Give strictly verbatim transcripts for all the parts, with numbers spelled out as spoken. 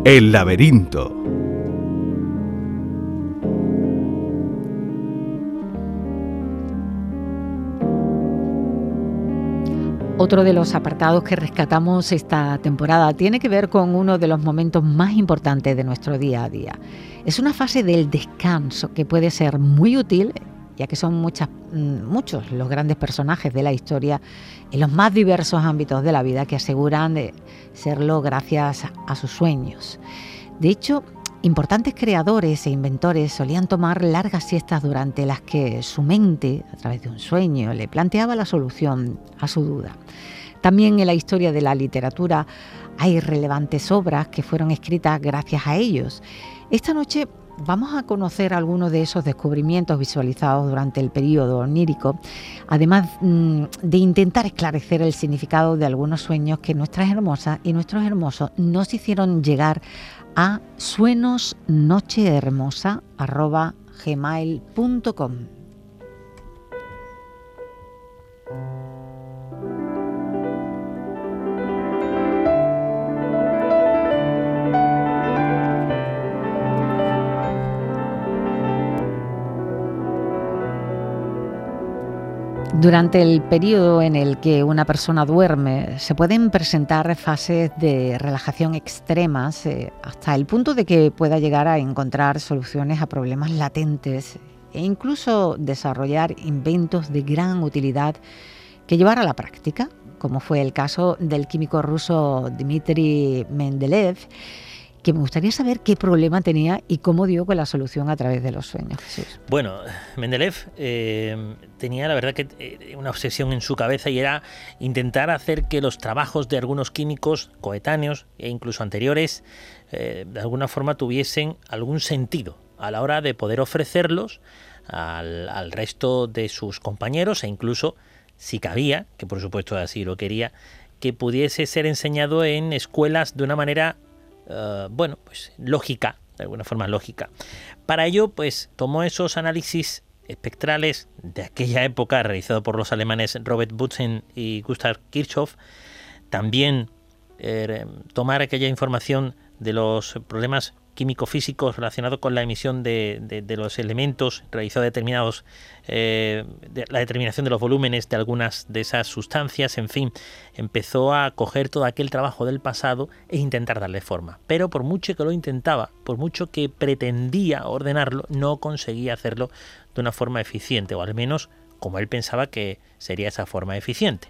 El laberinto. Otro de los apartados que rescatamos esta temporada tiene que ver con uno de los momentos más importantes de nuestro día a día. Es una fase del descanso que puede ser muy útil, ya que son muchas, muchos los grandes personajes de la historia en los más diversos ámbitos de la vida que aseguran de serlo gracias a sus sueños. De hecho, importantes creadores e inventores solían tomar largas siestas durante las que su mente, a través de un sueño, le planteaba la solución a su duda. También en la historia de la literatura hay relevantes obras que fueron escritas gracias a ellos. Esta noche vamos a conocer algunos de esos descubrimientos visualizados durante el período onírico, además mmm, de intentar esclarecer el significado de algunos sueños que nuestras hermosas y nuestros hermosos nos hicieron llegar a suenosnochehermosa arroba gmail punto com. Durante el periodo en el que una persona duerme, se pueden presentar fases de relajación extremas eh, hasta el punto de que pueda llegar a encontrar soluciones a problemas latentes e incluso desarrollar inventos de gran utilidad que llevar a la práctica, como fue el caso del químico ruso Dmitri Mendeleev, que me gustaría saber qué problema tenía y cómo dio con la solución a través de los sueños. Jesús. Bueno, Mendeleev eh, tenía la verdad que eh, una obsesión en su cabeza y era intentar hacer que los trabajos de algunos químicos coetáneos e incluso anteriores eh, de alguna forma tuviesen algún sentido a la hora de poder ofrecerlos al, al resto de sus compañeros e incluso, si cabía, que por supuesto así lo quería, que pudiese ser enseñado en escuelas de una manera Uh, bueno, pues lógica, de alguna forma lógica. Para ello, pues tomó esos análisis espectrales de aquella época realizados por los alemanes Robert Bunsen y Gustav Kirchhoff. También eh, tomar aquella información de los problemas químico-físicos relacionados con la emisión de, de, de los elementos, realizó determinados eh, de, la determinación de los volúmenes de algunas de esas sustancias, en fin, empezó a coger todo aquel trabajo del pasado e intentar darle forma. Pero por mucho que lo intentaba, por mucho que pretendía ordenarlo, no conseguía hacerlo de una forma eficiente, o al menos como él pensaba que sería esa forma eficiente.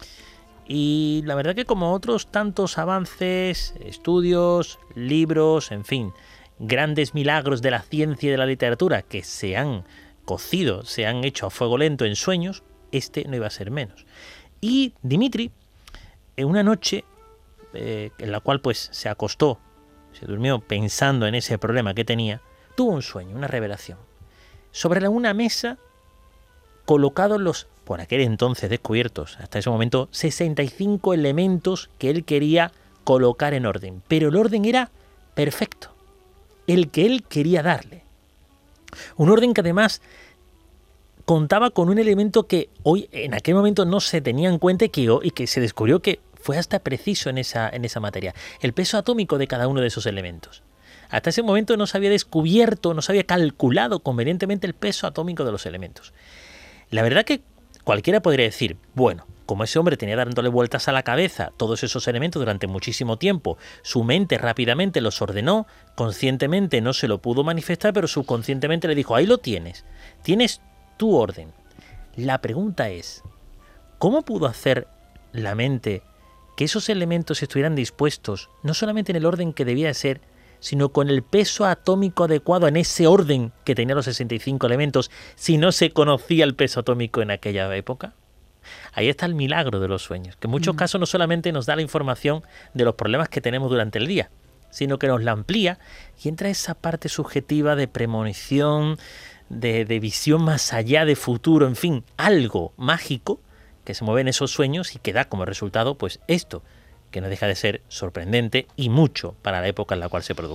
Y la verdad que como otros tantos avances, estudios, libros, en fin, grandes milagros de la ciencia y de la literatura que se han cocido, se han hecho a fuego lento en sueños, este no iba a ser menos. Y Dmitri, en una noche eh, en la cual pues se acostó, se durmió pensando en ese problema que tenía, tuvo un sueño, una revelación. Sobre una mesa, colocados los por aquel entonces descubiertos, hasta ese momento, sesenta y cinco elementos que él quería colocar en orden. Pero el orden era perfecto, el que él quería darle. Un orden que además contaba con un elemento que hoy, en aquel momento, no se tenía en cuenta y que, y que se descubrió que fue hasta preciso en esa, en esa materia. El peso atómico de cada uno de esos elementos. Hasta ese momento no se había descubierto, no se había calculado convenientemente el peso atómico de los elementos. La verdad que cualquiera podría decir, bueno, como ese hombre tenía dándole vueltas a la cabeza todos esos elementos durante muchísimo tiempo, su mente rápidamente los ordenó, conscientemente no se lo pudo manifestar, pero subconscientemente le dijo, ahí lo tienes, tienes tu orden. La pregunta es, ¿cómo pudo hacer la mente que esos elementos estuvieran dispuestos, no solamente en el orden que debía ser, sino con el peso atómico adecuado en ese orden que tenía los sesenta y cinco elementos, si no se conocía el peso atómico en aquella época? Ahí está el milagro de los sueños, que en muchos mm. casos no solamente nos da la información de los problemas que tenemos durante el día, sino que nos la amplía y entra esa parte subjetiva de premonición, de, de visión más allá, de futuro, en fin, algo mágico que se mueve en esos sueños y que da como resultado pues esto, que no deja de ser sorprendente y mucho para la época en la cual se produjo.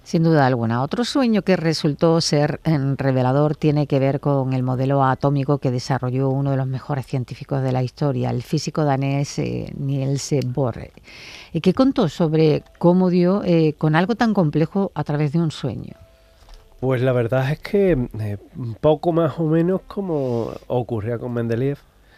Sin duda alguna. Otro sueño que resultó ser eh, revelador tiene que ver con el modelo atómico que desarrolló uno de los mejores científicos de la historia, el físico danés eh, Niels Bohr, y que contó sobre cómo dio eh, con algo tan complejo a través de un sueño. Pues la verdad es que eh, poco más o menos como ocurría con Mendeleev,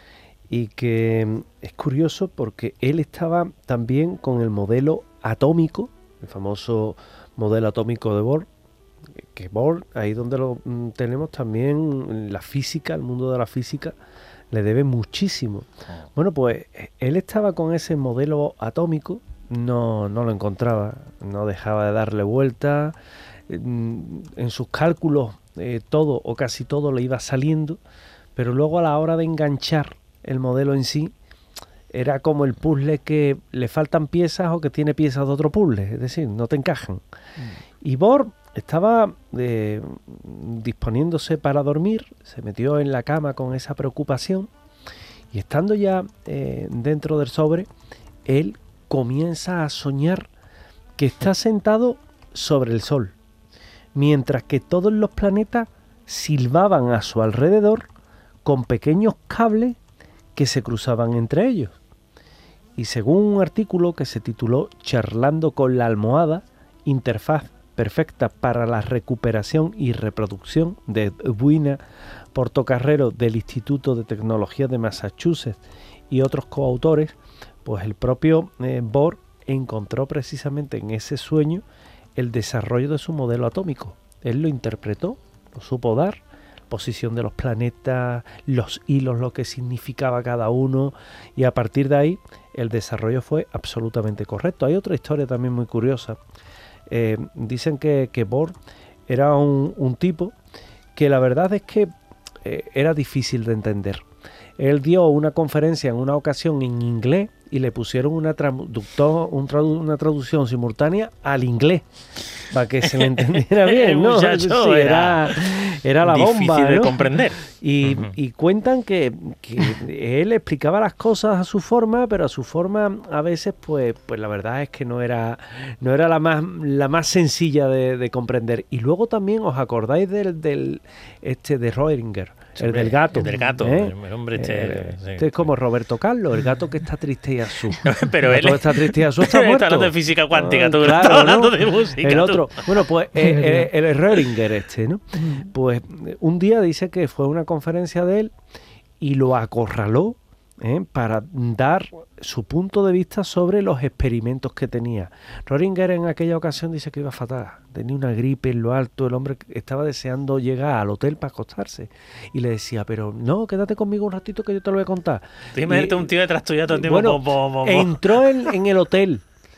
y que es curioso porque él estaba también con el modelo atómico, el famoso modelo atómico de Bohr, que Bohr, ahí donde lo tenemos también, la física, el mundo de la física, le debe muchísimo. Bueno, pues él estaba con ese modelo atómico, no, no lo encontraba, no dejaba de darle vuelta, en, en sus cálculos eh, todo o casi todo le iba saliendo, pero luego a la hora de enganchar el modelo en sí, era como el puzzle que le faltan piezas o que tiene piezas de otro puzzle, es decir, no te encajan. Mm. Y Bohr estaba eh, disponiéndose para dormir, se metió en la cama con esa preocupación, y estando ya eh, dentro del sobre, él comienza a soñar que está sentado sobre el Sol, mientras que todos los planetas silbaban a su alrededor con pequeños cables que se cruzaban entre ellos. Y según un artículo que se tituló Charlando con la almohada, interfaz perfecta para la recuperación y reproducción, de Edwina Portocarrero del Instituto de Tecnología de Massachusetts y otros coautores, pues el propio eh, Bohr encontró precisamente en ese sueño el desarrollo de su modelo atómico. Él lo interpretó, lo supo dar, posición de los planetas, los hilos, lo que significaba cada uno, y a partir de ahí el desarrollo fue absolutamente correcto. Hay otra historia también muy curiosa. Eh, dicen que, que Bohr era un, un tipo que la verdad es que eh, era difícil de entender. Él dio una conferencia en una ocasión en inglés y le pusieron una, traductor, un tradu una traducción simultánea al inglés para que se le entendiera bien, ¿no? Sí, era, era la difícil bomba, ¿no? de comprender. Y, uh-huh. y cuentan que, que él explicaba las cosas a su forma, pero a su forma a veces, pues, pues la verdad es que no era, no era la más, la más sencilla de, de comprender. Y luego también os acordáis del, del este de Schrödinger, el del gato. El del gato, ¿eh? el hombre este. Eh, sí, este es como Roberto Carlos, el gato que está triste y azul. Pero el él gato que está triste y azul está muerto. Está hablando de física cuántica, ah, tú claro, estás hablando ¿no? de música. El tú. otro, bueno, pues eh, el, el Schrödinger este, ¿no? Pues un día dice que fue una conferencia de él y lo acorraló ¿eh? para dar su punto de vista sobre los experimentos que tenía. Schrödinger en aquella ocasión dice que iba fatal, tenía una gripe en lo alto, el hombre estaba deseando llegar al hotel para acostarse y le decía, pero no, quédate conmigo un ratito que yo te lo voy a contar. Tú imagínate un tío detrás tuyo todo el tiempo. Bueno, bo, bo, bo, bo. entró en, en el hotel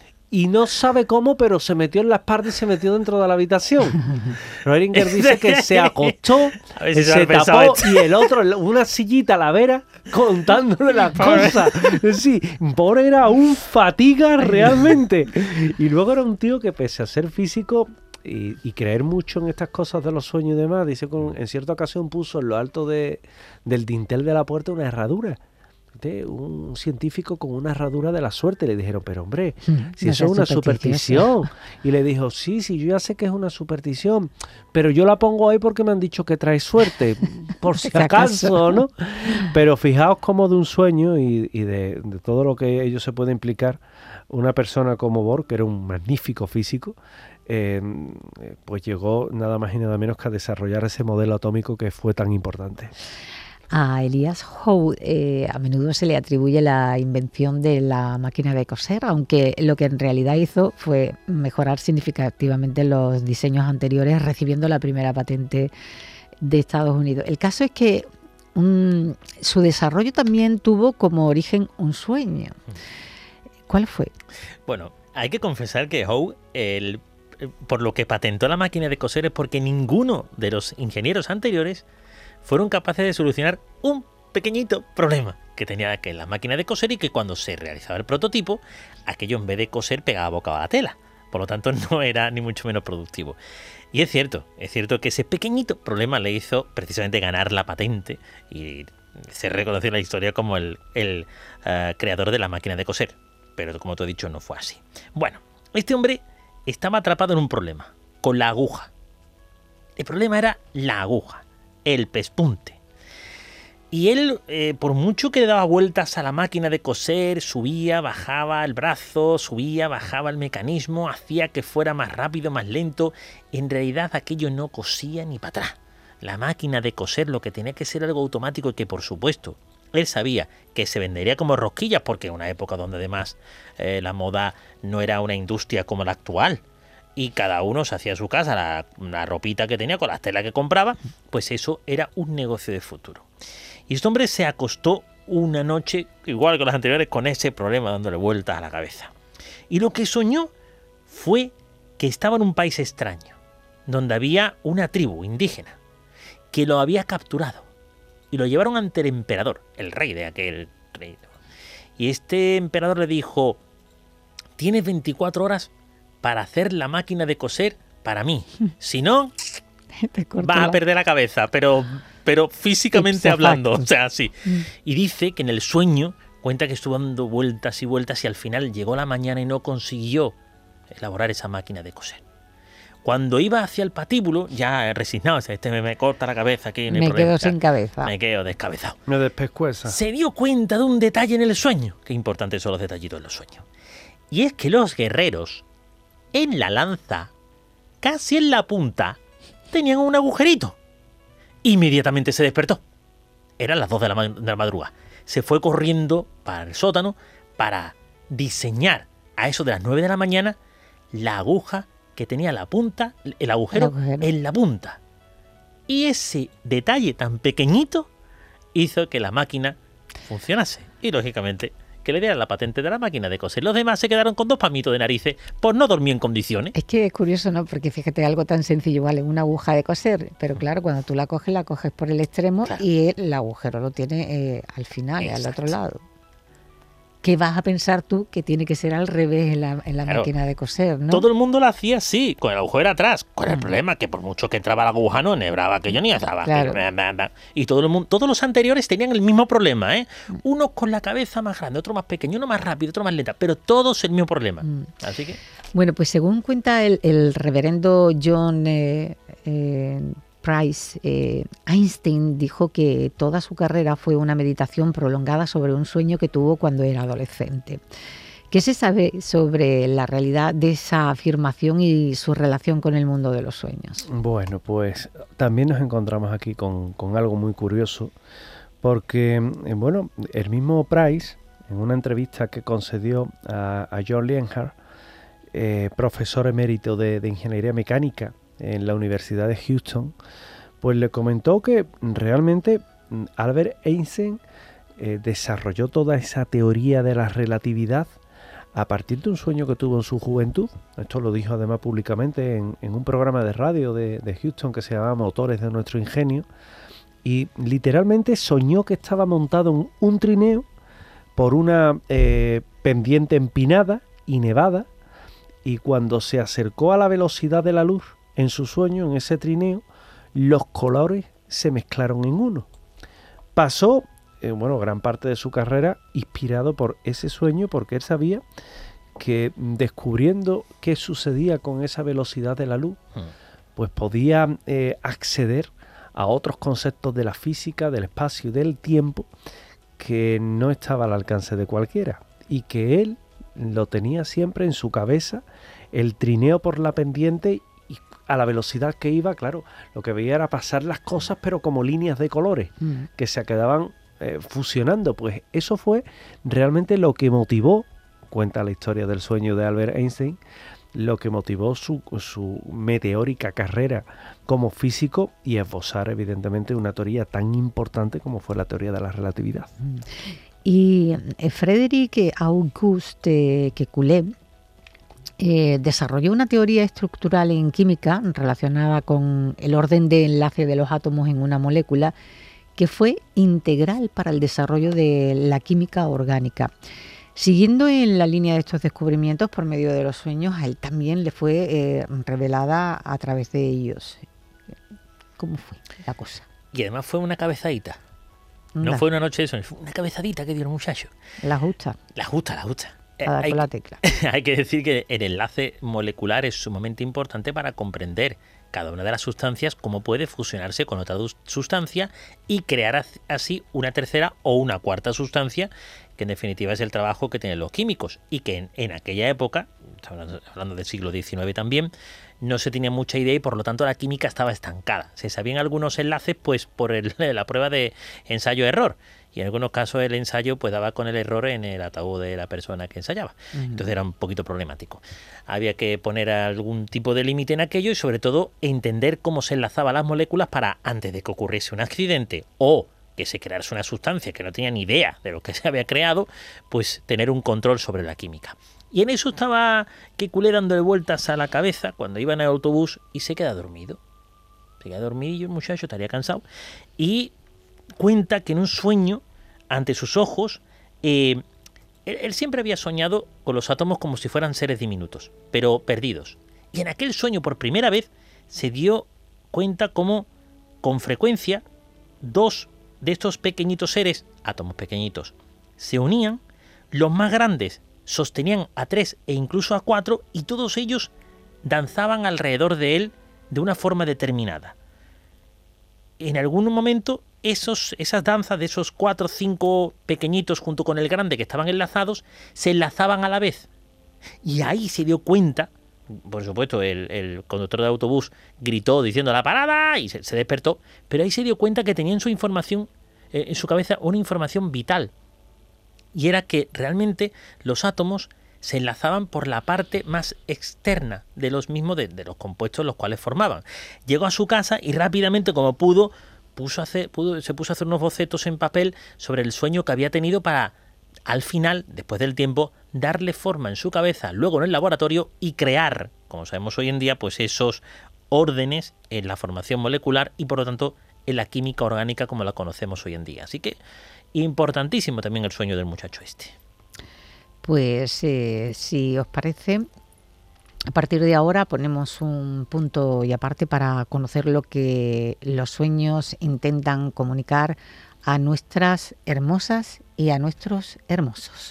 y no sabe cómo, pero se metió en la espalda y se metió dentro de la habitación. Schrödinger dice que se acostó, si se se tapó esto. Y el otro, una sillita a la vera, contándole las cosas. Sí, Bohr era un fatiga realmente. Y luego era un tío que, pese a ser físico y, y creer mucho en estas cosas de los sueños y demás, dice que en cierta ocasión puso en lo alto de, del dintel de la puerta una herradura. Un científico con una herradura de la suerte. Le dijeron, pero hombre, si no eso es una superstición. Y le dijo, sí, sí, yo ya sé que es una superstición, pero yo la pongo ahí porque me han dicho que trae suerte, por si acaso, ¿no? Pero fijaos cómo de un sueño y, y de, de todo lo que ello se puede implicar, una persona como Bohr, que era un magnífico físico, eh, pues llegó nada más y nada menos que a desarrollar ese modelo atómico que fue tan importante. A Elias Howe eh, a menudo se le atribuye la invención de la máquina de coser, aunque lo que en realidad hizo fue mejorar significativamente los diseños anteriores, recibiendo la primera patente de Estados Unidos. El caso es que um, su desarrollo también tuvo como origen un sueño. ¿Cuál fue? Bueno, hay que confesar que Howe, el, por lo que patentó la máquina de coser, es porque ninguno de los ingenieros anteriores fueron capaces de solucionar un pequeñito problema que tenía que la máquina de coser, y que cuando se realizaba el prototipo, aquello en vez de coser pegaba boca a la tela. Por lo tanto, no era ni mucho menos productivo. Y es cierto, es cierto que ese pequeñito problema le hizo precisamente ganar la patente y ser reconocido en la historia como el, el uh, creador de la máquina de coser. Pero como te he dicho, no fue así. Bueno, este hombre estaba atrapado en un problema. con la aguja. El problema era la aguja, el pespunte. Y él, eh, por mucho que le daba vueltas a la máquina de coser, subía, bajaba el brazo, subía, bajaba el mecanismo, hacía que fuera más rápido, más lento. En realidad aquello no cosía ni para atrás. La máquina de coser, lo que tenía que ser algo automático y que, por supuesto, él sabía que se vendería como rosquillas, porque en una época donde además eh, la moda no era una industria como la actual, y cada uno se hacía a su casa la, la ropita que tenía con las telas que compraba, pues eso era un negocio de futuro. Y este hombre se acostó una noche, igual que las anteriores, con ese problema dándole vueltas a la cabeza. Y lo que soñó fue que estaba en un país extraño, donde había una tribu indígena que lo había capturado y lo llevaron ante el emperador, el rey de aquel reino. Y este emperador le dijo: tienes veinticuatro horas para hacer la máquina de coser para mí. Si no, vas a perder la cabeza, pero, pero físicamente hablando. O sea, sí. Y dice que en el sueño cuenta que estuvo dando vueltas y vueltas y al final llegó la mañana y no consiguió elaborar esa máquina de coser. Cuando iba hacia el patíbulo, ya resignado, este me, me corta la cabeza aquí. No hay me problema, quedo sin cabeza. Me quedo descabezado. Me despescueza. Se dio cuenta de un detalle en el sueño. Qué importantes son los detallitos en los sueños. Y es que los guerreros, en la lanza, casi en la punta, tenían un agujerito. Inmediatamente se despertó. Eran las dos de la, de la madrugada. Se fue corriendo para el sótano para diseñar a eso de las nueve de la mañana la aguja que tenía la punta, el agujero, el agujero en la punta. Y ese detalle tan pequeñito hizo que la máquina funcionase. Y lógicamente que le dieran la patente de la máquina de coser. Los demás se quedaron con dos pamitos de narices por no dormir en condiciones. Es que es curioso, ¿no? Porque fíjate, algo tan sencillo, vale, una aguja de coser, pero claro, cuando tú la coges, la coges por el extremo, claro, y el agujero lo tiene eh, al final, exacto, al otro lado. ¿Qué vas a pensar tú que tiene que ser al revés en la, en la claro, máquina de coser, ¿no? Todo el mundo lo hacía así, con el agujero atrás. ¿Cuál es el problema? Que por mucho que entraba la aguja no enhebraba, que yo ni entraba. Claro. Que... Y todo el mundo, todos los anteriores tenían el mismo problema, ¿eh? Uno con la cabeza más grande, otro más pequeño, uno más rápido, otro más lenta, pero todos el mismo problema. Mm. Así que... Bueno, pues según cuenta el, el reverendo John eh, eh, Price, eh, Einstein dijo que toda su carrera fue una meditación prolongada sobre un sueño que tuvo cuando era adolescente. ¿Qué se sabe sobre la realidad de esa afirmación y su relación con el mundo de los sueños? Bueno, pues también nos encontramos aquí con, con algo muy curioso, porque, bueno, el mismo Price, en una entrevista que concedió a, a John Lienhard, eh, profesor emérito de, de Ingeniería Mecánica en la Universidad de Houston, pues le comentó que realmente Albert Einstein eh, desarrolló toda esa teoría de la relatividad a partir de un sueño que tuvo en su juventud. Esto lo dijo además públicamente en, en un programa de radio de, de Houston que se llamaba Motores de Nuestro Ingenio, y literalmente soñó que estaba montado en un trineo por una eh, pendiente empinada y nevada, y cuando se acercó a la velocidad de la luz en su sueño, en ese trineo, los colores se mezclaron en uno. Pasó, eh, bueno, gran parte de su carrera inspirado por ese sueño, porque él sabía que descubriendo qué sucedía con esa velocidad de la luz, hmm. pues podía eh, acceder a otros conceptos de la física, del espacio y del tiempo que no estaba al alcance de cualquiera, y que él lo tenía siempre en su cabeza, el trineo por la pendiente. A la velocidad que iba, claro, lo que veía era pasar las cosas, pero como líneas de colores, mm. que se quedaban eh, fusionando. Pues eso fue realmente lo que motivó, cuenta la historia del sueño de Albert Einstein, lo que motivó su, su meteórica carrera como físico y esbozar, evidentemente, una teoría tan importante como fue la teoría de la relatividad. Y eh, Frédéric Auguste Kekulé Eh, desarrolló una teoría estructural en química relacionada con el orden de enlace de los átomos en una molécula que fue integral para el desarrollo de la química orgánica. Siguiendo en la línea de estos descubrimientos por medio de los sueños, a él también le fue eh, revelada a través de ellos. ¿Cómo fue la cosa? Y además fue una cabezadita. No, no fue una noche de sueño, fue una cabezadita que dio el muchacho. La justa. La justa, la justa. a dar hay, con la tecla. Hay que decir que el enlace molecular es sumamente importante para comprender cada una de las sustancias, cómo puede fusionarse con otra sustancia y crear así una tercera o una cuarta sustancia, que en definitiva es el trabajo que tienen los químicos, y que en, en aquella época, hablando, hablando del siglo diecinueve también, no se tenía mucha idea y por lo tanto la química estaba estancada. Se sabían algunos enlaces pues por el, la prueba de ensayo-error, y en algunos casos el ensayo pues daba con el error en el ataúd de la persona que ensayaba. Uh-huh. Entonces era un poquito problemático. Había que poner algún tipo de límite en aquello y sobre todo entender cómo se enlazaban las moléculas para, antes de que ocurriese un accidente o que se crease una sustancia que no tenía ni idea de lo que se había creado, pues tener un control sobre la química. Y en eso estaba Kekulé dándole vueltas a la cabeza cuando iba en el autobús y se queda dormido. Se queda dormido, el muchacho estaría cansado, y cuenta que en un sueño, ante sus ojos, eh, él, él siempre había soñado con los átomos como si fueran seres diminutos, pero perdidos. Y en aquel sueño, por primera vez, se dio cuenta cómo, con frecuencia, dos de estos pequeñitos seres, átomos pequeñitos, se unían, los más grandes sostenían a tres e incluso a cuatro, y todos ellos danzaban alrededor de él de una forma determinada. En algún momento, esos, esas danzas de esos cuatro o cinco pequeñitos junto con el grande que estaban enlazados, se enlazaban a la vez. Y ahí se dio cuenta, por supuesto, el, el conductor de autobús gritó diciendo ¡la parada! Y se, se despertó, pero ahí se dio cuenta que tenía en su información, eh, en su cabeza, una información vital. Y era que realmente los átomos se enlazaban por la parte más externa de los mismos, de, de los compuestos los cuales formaban. Llegó a su casa y rápidamente, como pudo, puso a hacer, pudo, se puso a hacer unos bocetos en papel sobre el sueño que había tenido para, al final, después del tiempo, darle forma en su cabeza, luego en el laboratorio, y crear, como sabemos hoy en día, pues esos órdenes en la formación molecular y, por lo tanto, en la química orgánica como la conocemos hoy en día. Así que, importantísimo también el sueño del muchacho este. Pues eh, si os parece, a partir de ahora ponemos un punto y aparte para conocer lo que los sueños intentan comunicar a nuestras hermosas y a nuestros hermosos.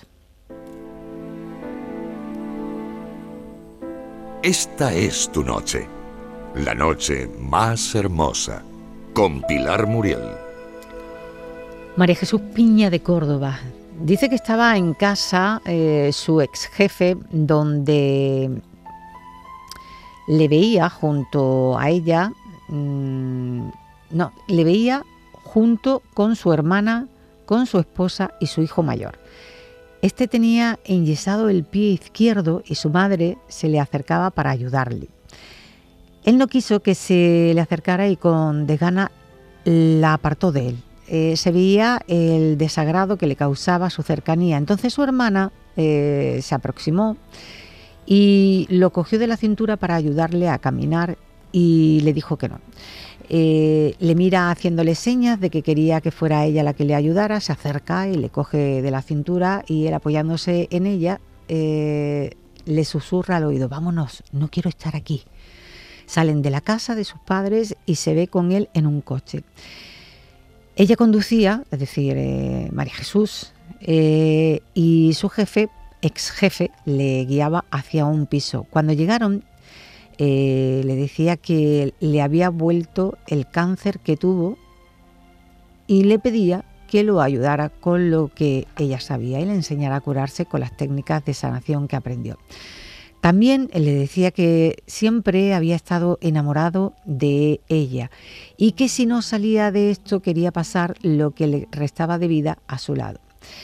Esta es tu noche, la noche más hermosa, con Pilar Muriel. María Jesús Piña de Córdoba dice que estaba en casa eh, su ex jefe, donde le veía junto a ella, mmm, no, le veía junto con su hermana, con su esposa y su hijo mayor. Este tenía enyesado el pie izquierdo y su madre se le acercaba para ayudarle. Él no quiso que se le acercara y con desgana la apartó de él. Eh, se veía el desagrado que le causaba su cercanía. Entonces su hermana eh, se aproximó y lo cogió de la cintura para ayudarle a caminar y le dijo que no. Eh, le mira haciéndole señas de que quería que fuera ella la que le ayudara, se acerca y le coge de la cintura y él, apoyándose en ella, eh, le susurra al oído: vámonos, no quiero estar aquí. Salen de la casa de sus padres y se ve con él en un coche. Ella conducía, es decir, eh, María Jesús, eh, y su jefe, ex jefe, le guiaba hacia un piso. Cuando llegaron, eh, le decía que le había vuelto el cáncer que tuvo y le pedía que lo ayudara con lo que ella sabía y le enseñara a curarse con las técnicas de sanación que aprendió. También le decía que siempre había estado enamorado de ella y que si no salía de esto quería pasar lo que le restaba de vida a su lado.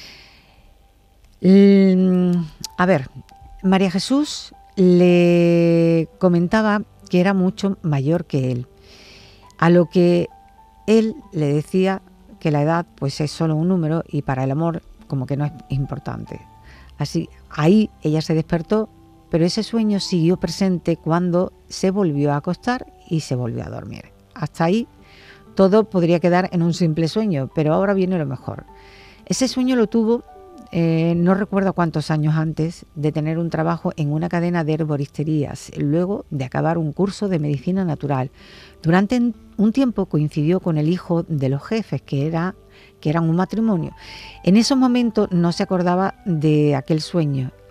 A ver, María Jesús le comentaba que era mucho mayor que él, a lo que él le decía que la edad pues es solo un número y para el amor como que no es importante. Así, ahí ella se despertó, pero ese sueño siguió presente cuando se volvió a acostar y se volvió a dormir. Hasta ahí todo podría quedar en un simple sueño, pero ahora viene lo mejor. Ese sueño lo tuvo, eh, no recuerdo cuántos años antes, de tener un trabajo en una cadena de herboristerías, luego de acabar un curso de medicina natural. Durante un tiempo coincidió con el hijo de los jefes, que era, que eran un matrimonio. En esos momentos no se acordaba de aquel sueño.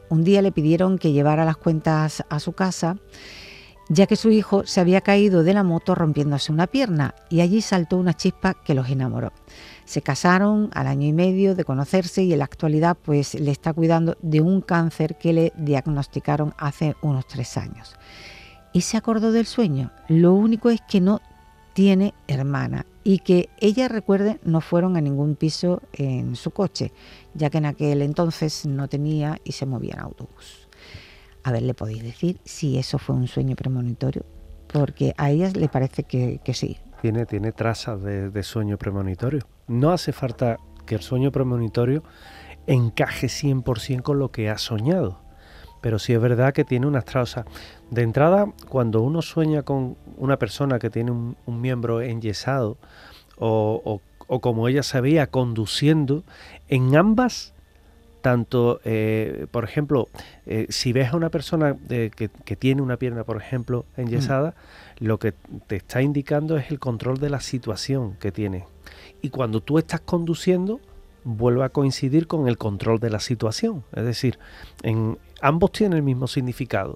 un día le pidieron que llevara las cuentas a su casa, ya que su hijo se había caído de la moto rompiéndose una pierna, y allí saltó una chispa que los enamoró. Se casaron al año y medio de conocerse y en la actualidad pues le está cuidando de un cáncer que le diagnosticaron hace unos tres años. Y se acordó del sueño. Lo único es que no tiene hermana y que ella, recuerde, no fueron a ningún piso en su coche, ya que en aquel entonces no tenía y se movía en autobús. A ver, ¿le podéis decir si eso fue un sueño premonitorio? Porque a ella le parece que, que sí. Tiene, tiene trazas de, de sueño premonitorio. No hace falta que el sueño premonitorio encaje cien por ciento con lo que ha soñado, pero sí es verdad que tiene unas trazas. De entrada, cuando uno sueña con una persona que tiene un, un miembro enyesado o, o, o como ella se veía conduciendo, en ambas, tanto, eh, por ejemplo, eh, si ves a una persona de, que, que tiene una pierna, por ejemplo, enyesada, mm. lo que te está indicando es el control de la situación que tiene. Y cuando tú estás conduciendo, vuelve a coincidir con el control de la situación. Es decir, en, ambos tienen el mismo significado.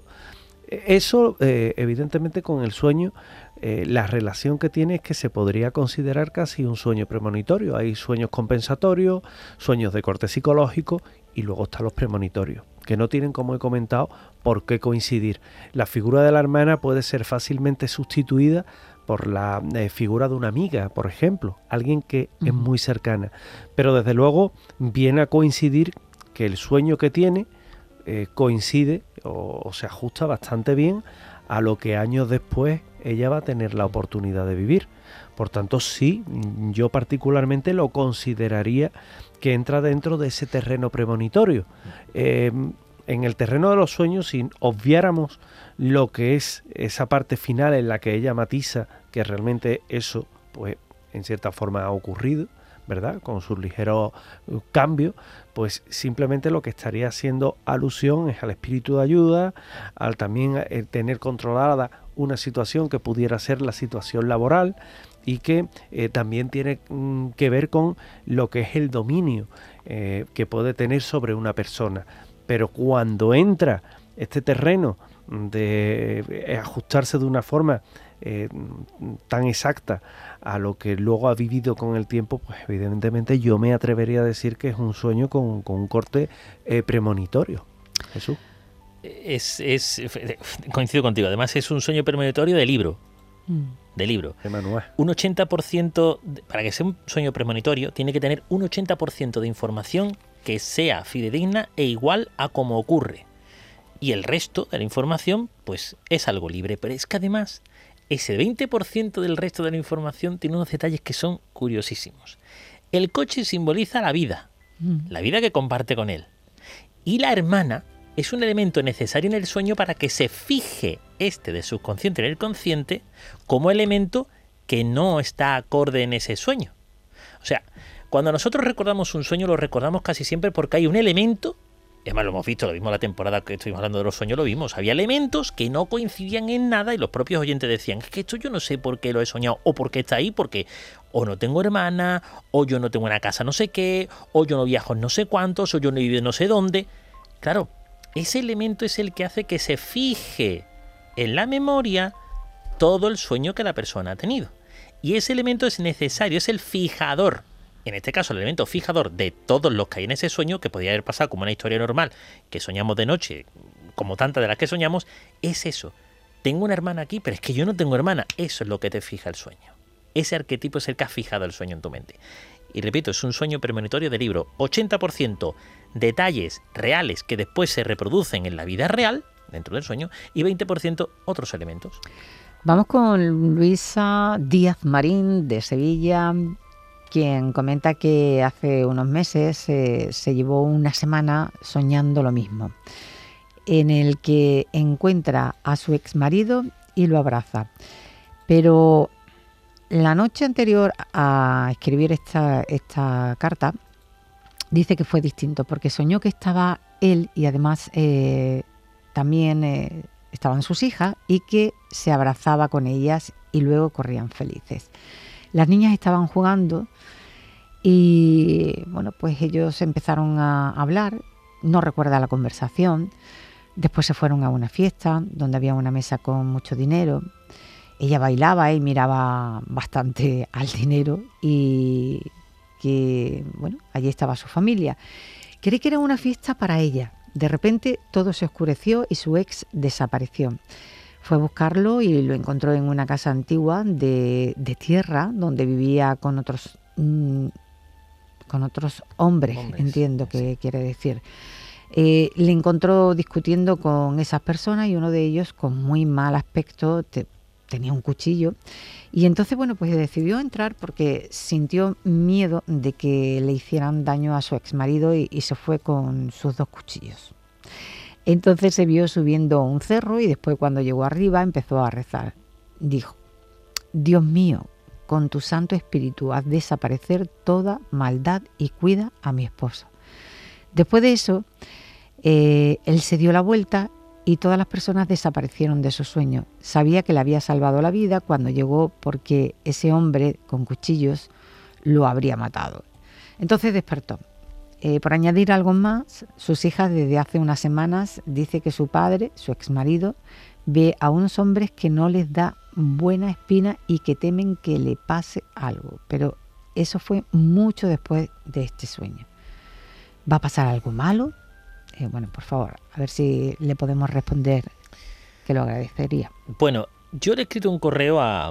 Eso, eh, evidentemente, con el sueño, eh, la relación que tiene es que se podría considerar casi un sueño premonitorio. Hay sueños compensatorios, sueños de corte psicológico y luego están los premonitorios, que no tienen, como he comentado, por qué coincidir. La figura de la hermana puede ser fácilmente sustituida por la eh, figura de una amiga, por ejemplo, alguien que uh-huh. es muy cercana. Pero desde luego viene a coincidir que el sueño que tiene eh, coincide o, o se ajusta bastante bien a lo que años después ella va a tener la oportunidad de vivir. Por tanto, sí, yo particularmente lo consideraría que entra dentro de ese terreno premonitorio. Eh, en el terreno de los sueños, si obviáramos lo que es esa parte final en la que ella matiza que realmente eso, pues, en cierta forma ha ocurrido, ¿verdad? Con sus ligeros cambios, pues simplemente lo que estaría haciendo alusión es al espíritu de ayuda, al también el tener controlada una situación que pudiera ser la situación laboral y que eh, también tiene mm, que ver con lo que es el dominio eh, que puede tener sobre una persona. Pero cuando entra este terreno de eh, ajustarse de una forma eh, tan exacta a lo que luego ha vivido con el tiempo, pues evidentemente yo me atrevería a decir que es un sueño con, con un corte eh, premonitorio. Jesús. Es, es, coincido contigo, además es un sueño premonitorio de libro. Mm. De libro. Emanuel. Un ochenta por ciento, de, para que sea un sueño premonitorio, tiene que tener un ochenta por ciento de información que sea fidedigna e igual a como ocurre. Y el resto de la información, pues es algo libre. Pero es que además, ese veinte por ciento del resto de la información tiene unos detalles que son curiosísimos. El coche simboliza la vida, mm. la vida que comparte con él. Y la hermana es un elemento necesario en el sueño para que se fije este de subconsciente en el consciente como elemento que no está acorde en ese sueño. O sea, cuando nosotros recordamos un sueño, lo recordamos casi siempre porque hay un elemento, y además lo hemos visto, lo mismo la temporada que estuvimos hablando de los sueños, lo vimos, había elementos que no coincidían en nada y los propios oyentes decían, es que esto yo no sé por qué lo he soñado, o por qué está ahí, porque o no tengo hermana, o yo no tengo una casa no sé qué, o yo no viajo en no sé cuántos, o yo no vivo en no sé dónde. Claro, ese elemento es el que hace que se fije en la memoria todo el sueño que la persona ha tenido. Y ese elemento es necesario, es el fijador. En este caso, el elemento fijador de todos los que hay en ese sueño, que podría haber pasado como una historia normal, que soñamos de noche, como tantas de las que soñamos, es eso. Tengo una hermana aquí, pero es que yo no tengo hermana. Eso es lo que te fija el sueño. Ese arquetipo es el que ha fijado el sueño en tu mente. Y repito, es un sueño premonitorio de libro. ochenta por ciento detalles reales que después se reproducen en la vida real, dentro del sueño, y veinte por ciento otros elementos. Vamos con Luisa Díaz Marín, de Sevilla, quien comenta que hace unos meses eh, se llevó una semana soñando lo mismo, en el que encuentra a su exmarido y lo abraza. Pero la noche anterior a escribir esta, esta carta, dice que fue distinto, porque soñó que estaba él y además eh, también eh, estaban sus hijas y que se abrazaba con ellas y luego corrían felices. Las niñas estaban jugando y bueno, pues ellos empezaron a hablar no recuerda la conversación. Después se fueron a una fiesta donde había una mesa con mucho dinero. Ella bailaba y miraba bastante al dinero y que, bueno, allí estaba su familia. Cree que era una fiesta para ella. De repente todo se oscureció y su ex desapareció. Fue a buscarlo y lo encontró en una casa antigua de, de tierra donde vivía con otros, mmm, con otros hombres, hombres, entiendo que sí. quiere decir. Eh, le encontró discutiendo con esas personas y uno de ellos, con muy mal aspecto, te, tenía un cuchillo. Y entonces, bueno, pues decidió entrar porque sintió miedo de que le hicieran daño a su exmarido y, y se fue con sus dos cuchillos. Entonces se vio subiendo un cerro y después, cuando llegó arriba, empezó a rezar. Dijo: Dios mío, con tu Santo Espíritu haz desaparecer toda maldad y cuida a mi esposo. Después de eso, eh, él se dio la vuelta y todas las personas desaparecieron de su sueño. Sabía que le había salvado la vida cuando llegó, porque ese hombre con cuchillos lo habría matado. Entonces despertó. Eh, por añadir algo más, sus hijas desde hace unas semanas dice que su padre, su exmarido, ve a unos hombres que no les da buena espina y que temen que le pase algo. Pero eso fue mucho después de este sueño. ¿Va a pasar algo malo? Eh, bueno, por favor, a ver si le podemos responder, que lo agradecería. Bueno, yo le he escrito un correo a,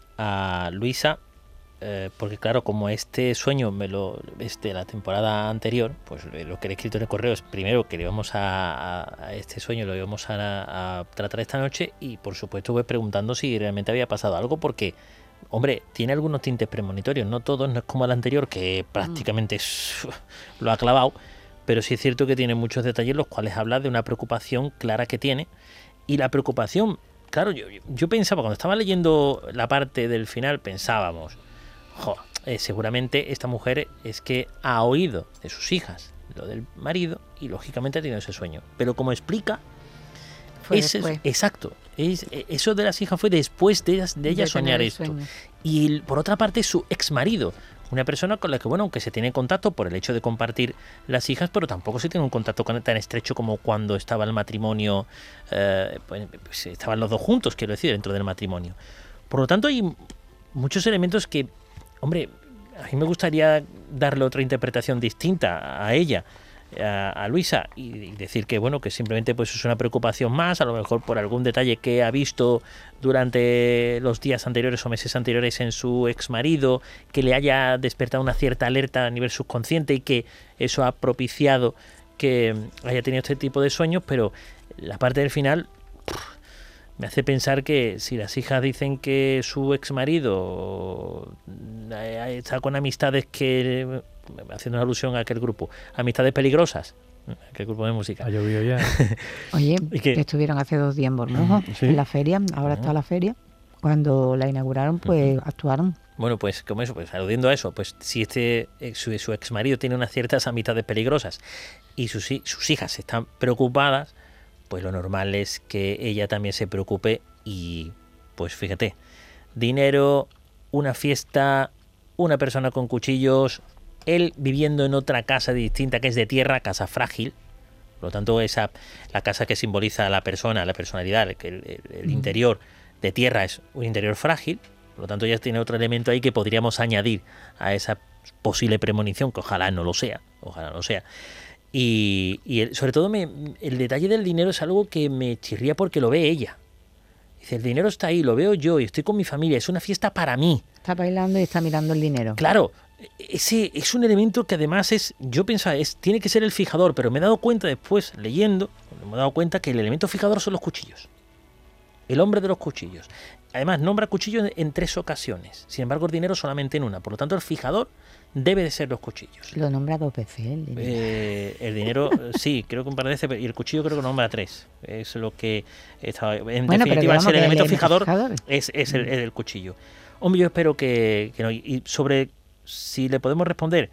a Luisa, eh, porque claro, como este sueño me lo es de la temporada anterior, pues lo que le he escrito en el correo es primero que le íbamos a, a, a este sueño lo íbamos a, a tratar esta noche, y por supuesto voy preguntando si realmente había pasado algo, porque hombre, tiene algunos tintes premonitorios, no todos, no es como el anterior que prácticamente mm. lo ha clavado, pero sí es cierto que tiene muchos detalles los cuales habla de una preocupación clara que tiene. Y la preocupación, claro, yo, yo pensaba, cuando estaba leyendo la parte del final, pensábamos, jo, eh, seguramente esta mujer es que ha oído de sus hijas lo del marido y lógicamente ha tenido ese sueño. Pero como explica, ese es, exacto, es, eso de las hijas fue después de, de ella de soñar esto. Sueño. Y por otra parte, su ex marido, una persona con la que, bueno, aunque se tiene contacto por el hecho de compartir las hijas, pero tampoco se tiene un contacto tan estrecho como cuando estaba el matrimonio, eh, pues, pues estaban los dos juntos, quiero decir, dentro del matrimonio. Por lo tanto, hay muchos elementos que, hombre, a mí me gustaría darle otra interpretación distinta a ella, a, a Luisa, y decir que, bueno, que simplemente pues es una preocupación más, a lo mejor por algún detalle que ha visto durante los días anteriores o meses anteriores en su exmarido, que le haya despertado una cierta alerta a nivel subconsciente y que eso ha propiciado que haya tenido este tipo de sueños. Pero la parte del final me hace pensar que si las hijas dicen que su exmarido está con amistades que, haciendo una alusión a aquel grupo, amistades peligrosas, aquel grupo de música. Ha llovido ya. Oye, que estuvieron hace dos días en Bormujos, ¿sí? En la feria, ahora uh-huh. está la feria. Cuando la inauguraron, pues uh-huh. actuaron. Bueno, pues como eso, pues aludiendo a eso, pues si este su, su exmarido tiene unas ciertas amistades peligrosas y sus, sus hijas están preocupadas, pues lo normal es que ella también se preocupe. Y pues fíjate, dinero, una fiesta, una persona con cuchillos, él viviendo en otra casa distinta que es de tierra, casa frágil. Por lo tanto, esa la casa que simboliza a la persona, la personalidad, el, el, el interior de tierra es un interior frágil. Por lo tanto, ya tiene otro elemento ahí que podríamos añadir a esa posible premonición, que ojalá no lo sea, ojalá no lo sea. Y, y el, sobre todo me, el detalle del dinero es algo que me chirría porque lo ve ella. Dice, el dinero está ahí, lo veo yo y estoy con mi familia, es una fiesta para mí. Está bailando y está mirando el dinero. Claro, ese es un elemento que además es, yo pensaba, es, tiene que ser el fijador, pero me he dado cuenta después, leyendo, me he dado cuenta que el elemento fijador son los cuchillos. El hombre de los cuchillos. Además, nombra cuchillos en, en tres ocasiones, sin embargo el dinero solamente en una. Por lo tanto, el fijador debe de ser los cuchillos. Lo nombra dos veces el dinero. Eh, el dinero, sí, creo que un par de veces, y el cuchillo creo que nombra tres. Es lo que estaba. En bueno, definitiva, el elemento fijador, fijador es, es el, el cuchillo. Hombre, yo espero que, que no. Y sobre si le podemos responder,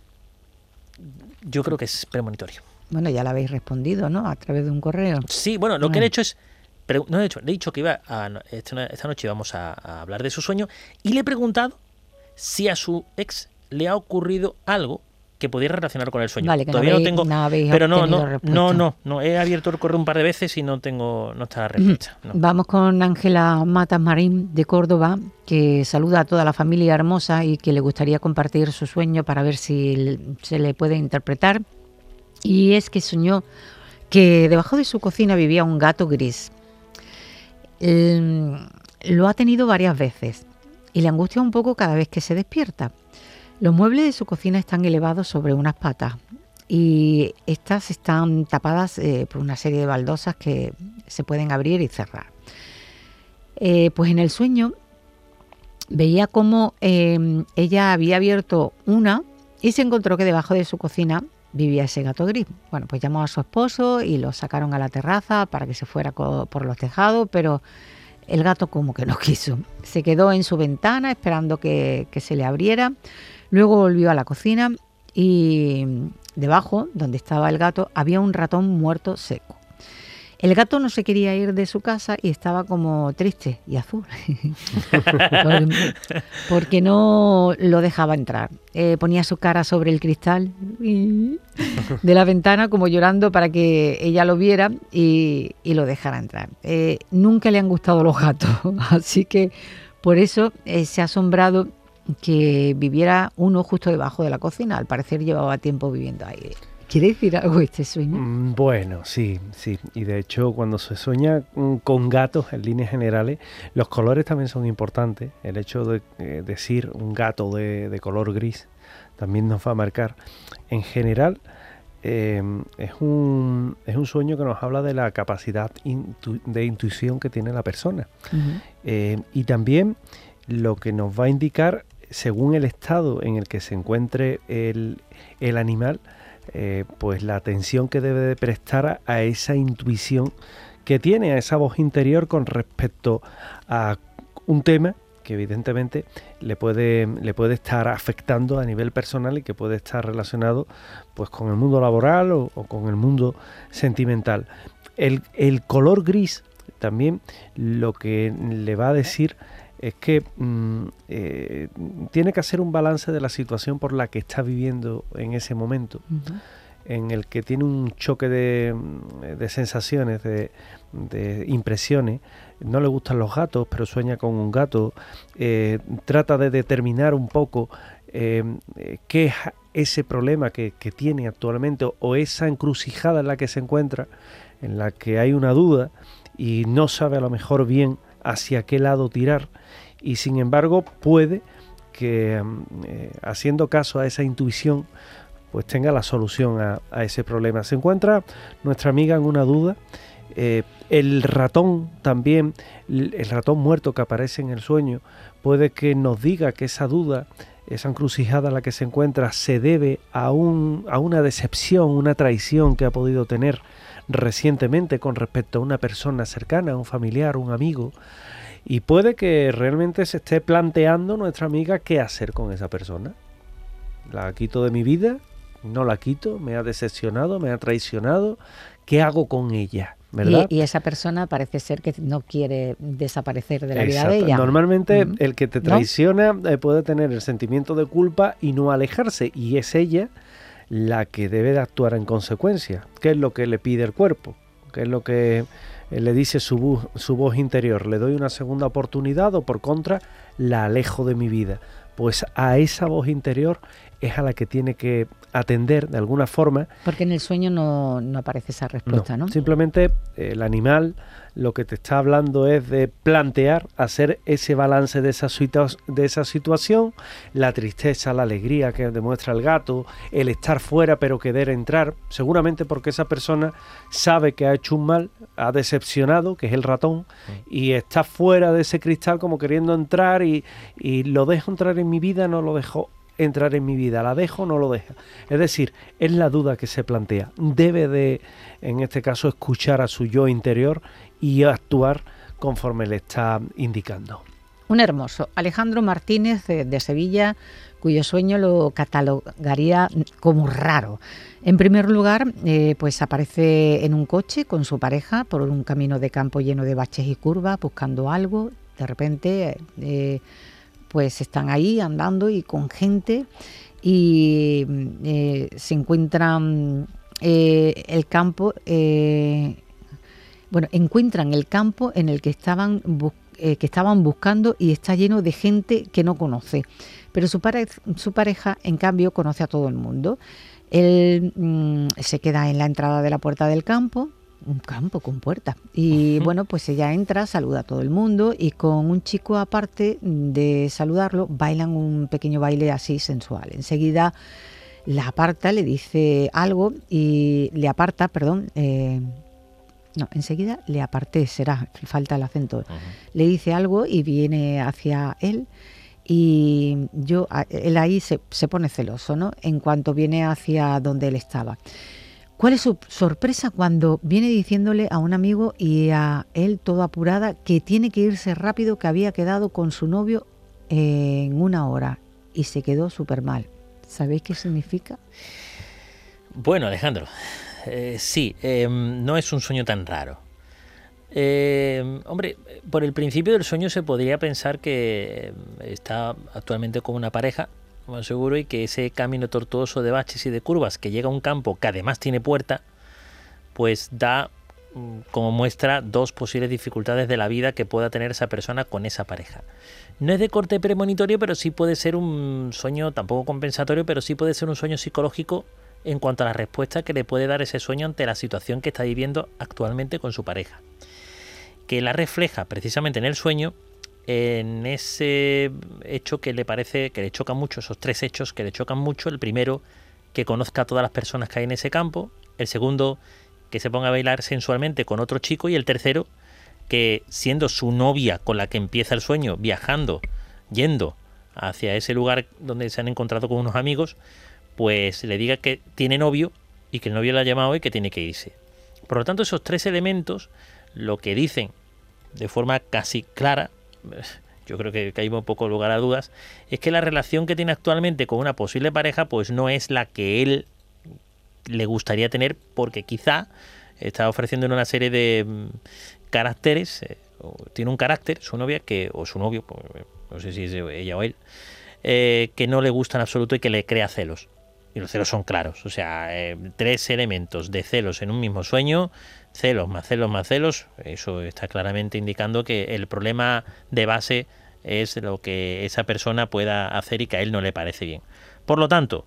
yo creo que es premonitorio. Bueno, ya lo habéis respondido, ¿no? A través de un correo. Sí, bueno, lo bueno. que he hecho es. Pero, no, de hecho, le he dicho que iba a, esta, esta noche íbamos a, a hablar de su sueño y le he preguntado si a su ex le ha ocurrido algo que pudiera relacionar con el sueño. Vale, que Todavía no no habéis, tengo, no habéis pero no, obtenido no, respuesta. no, no, no, he abierto el correo un par de veces y no tengo, no está la respuesta. No. Vamos con Ángela Matas Marín de Córdoba, que saluda a toda la familia hermosa y que le gustaría compartir su sueño para ver si se le puede interpretar. Y es que soñó que debajo de su cocina vivía un gato gris. Eh, lo ha tenido varias veces y le angustia un poco cada vez que se despierta. Los muebles de su cocina están elevados sobre unas patas y estas están tapadas eh, por una serie de baldosas que se pueden abrir y cerrar. Eh, pues en el sueño veía cómo eh, ella había abierto una y se encontró que debajo de su cocina vivía ese gato gris. Bueno, pues llamó a su esposo y lo sacaron a la terraza para que se fuera co- por los tejados, pero el gato como que no quiso. Se quedó en su ventana esperando que, que se le abriera. Luego volvió a la cocina y debajo, donde estaba el gato, había un ratón muerto seco. El gato no se quería ir de su casa y estaba como triste y azul, porque no lo dejaba entrar. Eh, ponía su cara sobre el cristal de la ventana como llorando para que ella lo viera y, y lo dejara entrar. Eh, nunca le han gustado los gatos, así que por eso eh, se ha asombrado que viviera uno justo debajo de la cocina. Al parecer llevaba tiempo viviendo ahí. ¿Quiere decir algo este sueño? Mm, Bueno, sí, sí. Y de hecho, cuando se sueña mm, con gatos, en líneas generales, los colores también son importantes. El hecho de eh, decir un gato de, de color gris también nos va a marcar. En general, eh, es, un, es un sueño que nos habla de la capacidad intu- de intuición que tiene la persona. Uh-huh. Eh, y también lo que nos va a indicar, según el estado en el que se encuentre el, el animal, eh, pues la atención que debe de prestar a, a esa intuición que tiene, a esa voz interior con respecto a un tema que evidentemente le puede, le puede estar afectando a nivel personal y que puede estar relacionado pues con el mundo laboral o, o con el mundo sentimental. El, el color gris también lo que le va a decir es que mmm, eh, tiene que hacer un balance de la situación por la que está viviendo en ese momento, uh-huh. en el que tiene un choque de, de sensaciones, de, de impresiones. No le gustan los gatos, pero sueña con un gato. Eh, trata de determinar un poco eh, qué es ese problema que, que tiene actualmente o, o esa encrucijada en la que se encuentra, en la que hay una duda y no sabe a lo mejor bien hacia qué lado tirar, y sin embargo puede que eh, haciendo caso a esa intuición pues tenga la solución a, a ese problema. Se encuentra nuestra amiga en una duda. Eh, el ratón también, el ratón muerto que aparece en el sueño, puede que nos diga que esa duda, esa encrucijada en la que se encuentra, se debe a, un, a una decepción, una traición que ha podido tener recientemente con respecto a una persona cercana, un familiar, un amigo, y puede que realmente se esté planteando nuestra amiga qué hacer con esa persona. ¿La quito de mi vida? ¿No la quito? ¿Me ha decepcionado? ¿Me ha traicionado? ¿Qué hago con ella? ¿Verdad? Y, y esa persona parece ser que no quiere desaparecer de la Exacto. vida de ella. Normalmente mm. el que te traiciona ¿no? eh, puede tener el sentimiento de culpa y no alejarse, y es ella la que debe de actuar en consecuencia. ¿Qué es lo que le pide el cuerpo? ¿Qué es lo que le dice su, voz, su voz interior? ¿Le doy una segunda oportunidad o por contra la alejo de mi vida? Pues a esa voz interior es a la que tiene que atender de alguna forma. Porque en el sueño no, no aparece esa respuesta, ¿no? ¿no? Simplemente eh, el animal lo que te está hablando es de plantear, hacer ese balance de esa, situa- de esa situación, la tristeza, la alegría que demuestra el gato, el estar fuera pero querer entrar, seguramente porque esa persona sabe que ha hecho un mal, ha decepcionado, que es el ratón, sí. y está fuera de ese cristal como queriendo entrar y, y lo dejo entrar en mi vida, no lo dejo entrar en mi vida, la dejo o no lo deja. Es decir, es la duda que se plantea. Debe de, en este caso, escuchar a su yo interior y actuar conforme le está indicando. Un hermoso. Alejandro Martínez de, de Sevilla, cuyo sueño lo catalogaría como raro. En primer lugar, eh, pues aparece en un coche con su pareja por un camino de campo lleno de baches y curvas, buscando algo. De repente... Eh, pues están ahí andando y con gente y eh, se encuentran eh, el campo, eh, bueno, encuentran el campo en el que estaban, bus- eh, que estaban buscando y está lleno de gente que no conoce. Pero su, pare- su pareja, en cambio, conoce a todo el mundo. Él mmm, se queda en la entrada de la puerta del campo, un campo con puertas. Y uh-huh. bueno, pues ella entra, saluda a todo el mundo y con un chico aparte de saludarlo, bailan un pequeño baile así sensual. Enseguida la aparta, le dice algo y le aparta, perdón, eh, no, enseguida le aparté, será, falta el acento. Uh-huh. Le dice algo y viene hacia él. Y yo, él ahí se, se pone celoso, ¿no? En cuanto viene hacia donde él estaba. ¿Cuál es su sorpresa cuando viene diciéndole a un amigo y a él, todo apurada, que tiene que irse rápido, que había quedado con su novio en una hora y se quedó súper mal? ¿Sabéis qué significa? Bueno, Alejandro, eh, sí, eh, no es un sueño tan raro. Eh, hombre, por el principio del sueño se podría pensar que está actualmente con una pareja, más seguro, y que ese camino tortuoso de baches y de curvas que llega a un campo que además tiene puerta, pues da como muestra dos posibles dificultades de la vida que pueda tener esa persona con esa pareja. No es de corte premonitorio, pero sí puede ser un sueño, tampoco compensatorio, pero sí puede ser un sueño psicológico en cuanto a la respuesta que le puede dar ese sueño ante la situación que está viviendo actualmente con su pareja, que la refleja precisamente en el sueño, en ese hecho que le parece, que le choca mucho, esos tres hechos que le chocan mucho. El primero, que conozca a todas las personas que hay en ese campo. El segundo, que se ponga a bailar sensualmente con otro chico. Y el tercero, que siendo su novia con la que empieza el sueño, viajando, yendo hacia ese lugar donde se han encontrado con unos amigos, pues le diga que tiene novio y que el novio la ha llamado y que tiene que irse. Por lo tanto, esos tres elementos lo que dicen de forma casi clara, yo creo que, que hay un poco lugar a dudas, es que la relación que tiene actualmente con una posible pareja pues no es la que él le gustaría tener, porque quizá está ofreciéndole una serie de mm, caracteres, eh, o tiene un carácter, su novia, que o su novio, pues, no sé si es ella o él, eh, que no le gusta en absoluto y que le crea celos. Y los celos son claros, o sea, eh, tres elementos de celos en un mismo sueño, celos más celos más celos, eso está claramente indicando que el problema de base es lo que esa persona pueda hacer y que a él no le parece bien. Por lo tanto,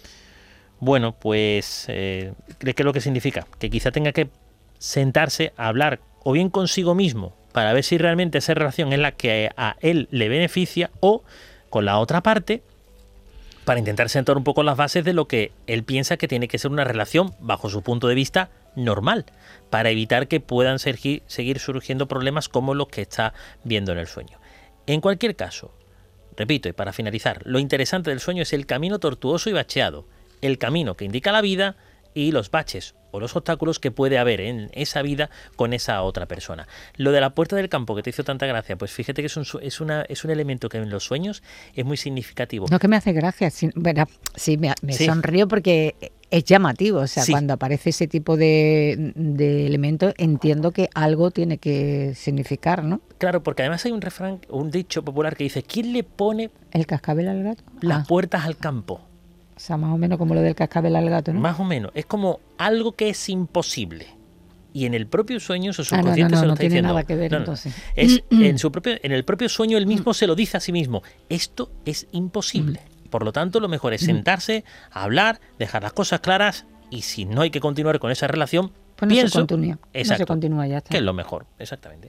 bueno, pues, eh, ¿qué es lo que significa? Que quizá tenga que sentarse a hablar o bien consigo mismo para ver si realmente esa relación es la que a él le beneficia, o con la otra parte, para intentar sentar un poco las bases de lo que él piensa que tiene que ser una relación, bajo su punto de vista, normal, para evitar que puedan seguir, seguir surgiendo problemas como los que está viendo en el sueño. En cualquier caso, repito, y para finalizar, lo interesante del sueño es el camino tortuoso y bacheado, el camino que indica la vida y los baches o los obstáculos que puede haber en esa vida con esa otra persona. Lo de la puerta del campo que te hizo tanta gracia, pues fíjate que es un, es una, es un elemento que en los sueños es muy significativo. No, que me hace gracia, sí, bueno, sí me, me sí. sonrío porque es llamativo, o sea, sí. cuando aparece ese tipo de, de elementos entiendo que algo tiene que significar, ¿no? Claro, porque además hay un refrán, un dicho popular que dice, ¿quién le pone el cascabel al gato? Las ah. puertas al campo? O sea, más o menos como lo del cascabel al gato, ¿no? Más o menos. Es como algo que es imposible. Y en el propio sueño su subconsciente ah, no, no, no, se lo no está tiene diciendo. Nada que ver, no, no. entonces. Es en, su propio, en el propio sueño él mismo se lo dice a sí mismo. Esto es imposible. Por lo tanto, lo mejor es sentarse, hablar, dejar las cosas claras, y si no hay que continuar con esa relación, pues no pienso, se continúa. Exacto, no se continúa, ya está. Que es lo mejor, exactamente.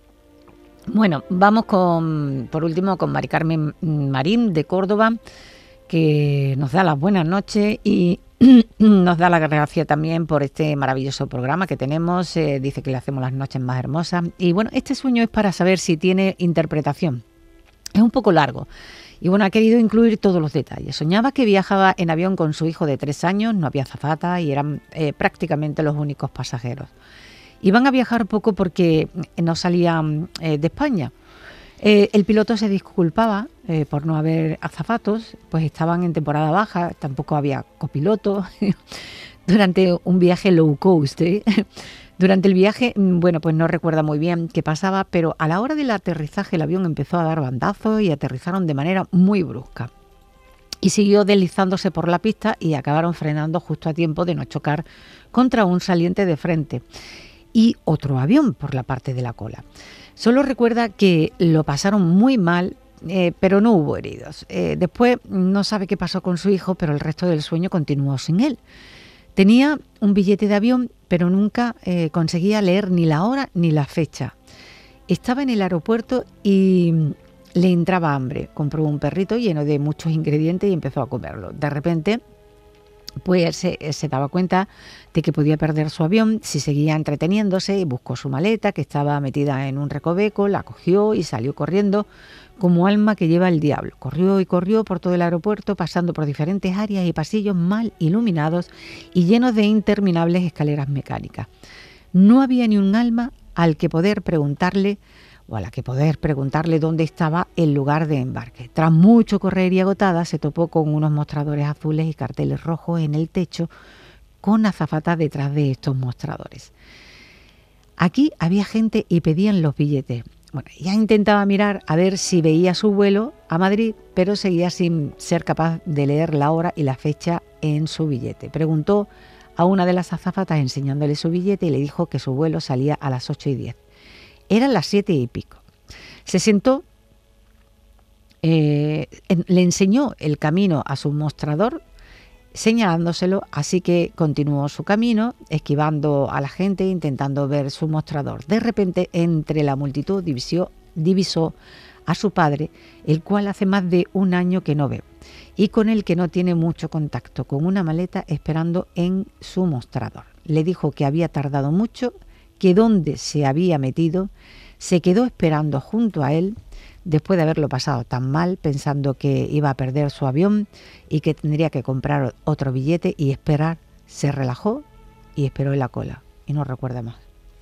Bueno, vamos con, por último, con Mari Carmen Marín de Córdoba, que nos da las buenas noches y nos da las gracias también por este maravilloso programa que tenemos. Eh, dice que le hacemos las noches más hermosas. Y bueno, este sueño es para saber si tiene interpretación. Es un poco largo. Y bueno, ha querido incluir todos los detalles. Soñaba que viajaba en avión con su hijo de tres años, no había azafata y eran eh, prácticamente los únicos pasajeros. Iban a viajar poco porque no salían eh, de España. Eh, el piloto se disculpaba eh, por no haber azafatos, pues estaban en temporada baja, tampoco había copiloto. Durante un viaje low cost, ¿eh? Durante el viaje, bueno, pues no recuerda muy bien qué pasaba, pero a la hora del aterrizaje el avión empezó a dar bandazos y aterrizaron de manera muy brusca. y siguió deslizándose por la pista y acabaron frenando justo a tiempo de no chocar contra un saliente de frente y otro avión por la parte de la cola. Solo recuerda que lo pasaron muy mal, eh, pero no hubo heridos. Eh, después no sabe qué pasó con su hijo, pero el resto del sueño continuó sin él. Tenía un billete de avión, pero nunca eh, conseguía leer ni la hora ni la fecha. Estaba en el aeropuerto y le entraba hambre. Compró un perrito lleno de muchos ingredientes y empezó a comerlo. De repente, pues se, se daba cuenta de que podía perder su avión si seguía entreteniéndose y buscó su maleta, que estaba metida en un recoveco, la cogió y salió corriendo como alma que lleva el diablo. Corrió y corrió por todo el aeropuerto, pasando por diferentes áreas y pasillos mal iluminados y llenos de interminables escaleras mecánicas. No había ni un alma al que poder preguntarle o a la que poder preguntarle dónde estaba el lugar de embarque. Tras mucho correr y agotada, se topó con unos mostradores azules y carteles rojos en el techo, con azafatas detrás de estos mostradores. Aquí había gente y pedían los billetes. Bueno, ya intentaba mirar a ver si veía su vuelo a Madrid, pero seguía sin ser capaz de leer la hora y la fecha en su billete. Preguntó a una de las azafatas enseñándole su billete y le dijo que su vuelo salía a las ocho y diez. Eran las siete y pico. Se sentó, eh, en, le enseñó el camino a su mostrador, señalándoselo, así que continuó su camino, esquivando a la gente, intentando ver su mostrador. De repente, entre la multitud, divisó, divisó a su padre, el cual hace más de un año que no ve, y con el que no tiene mucho contacto, con una maleta esperando en su mostrador. Le dijo que había tardado mucho, que donde se había metido, se quedó esperando junto a él, después de haberlo pasado tan mal, pensando que iba a perder su avión y que tendría que comprar otro billete y esperar. Se relajó y esperó en la cola y no recuerda más.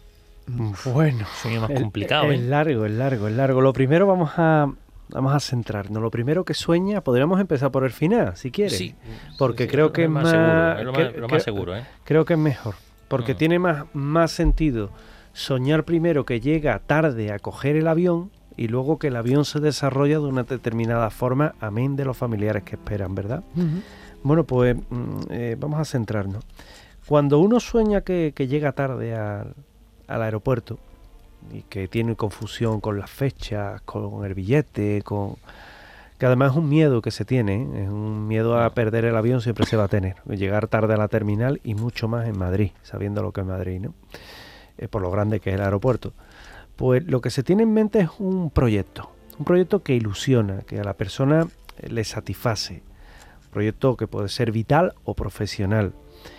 Bueno, sueño más el, complicado. Es ¿eh? largo, es largo, es largo. Lo primero vamos a vamos a centrarnos. Lo primero que sueña, podríamos empezar por el final, si quieres. Sí, porque sí, sí, creo es que es más más, seguro, es lo más, que, lo más que, seguro, ¿eh? Creo que es mejor, porque mm. tiene más, más sentido soñar primero que llega tarde a coger el avión y luego que el avión se desarrolla de una determinada forma, amén de los familiares que esperan, ¿verdad? Uh-huh. Bueno, pues eh, vamos a centrarnos. Cuando uno sueña que, que llega tarde al, al aeropuerto y que tiene confusión con las fechas, con el billete, con que además es un miedo que se tiene, ¿eh? Es un miedo a perder el avión, siempre se va a tener, llegar tarde a la terminal y mucho más en Madrid, sabiendo lo que es Madrid, ¿no? Eh, por lo grande que es el aeropuerto. Pues lo que se tiene en mente es un proyecto, un proyecto que ilusiona, que a la persona le satisface, un proyecto que puede ser vital o profesional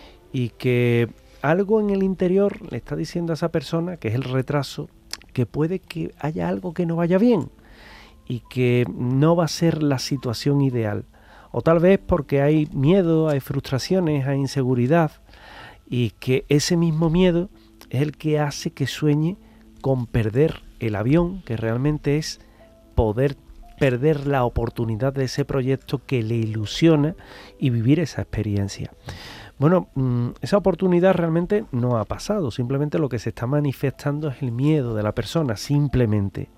y que algo en el interior le está diciendo a esa persona, que es el retraso, que puede que haya algo que no vaya bien y que no va a ser la situación ideal, o tal vez porque hay miedo, hay frustraciones, hay inseguridad y que ese mismo miedo es el que hace que sueñe con perder el avión, que realmente es poder perder la oportunidad de ese proyecto que le ilusiona y vivir esa experiencia. Bueno, esa oportunidad realmente no ha pasado, simplemente lo que se está manifestando es el miedo de la persona, simplemente.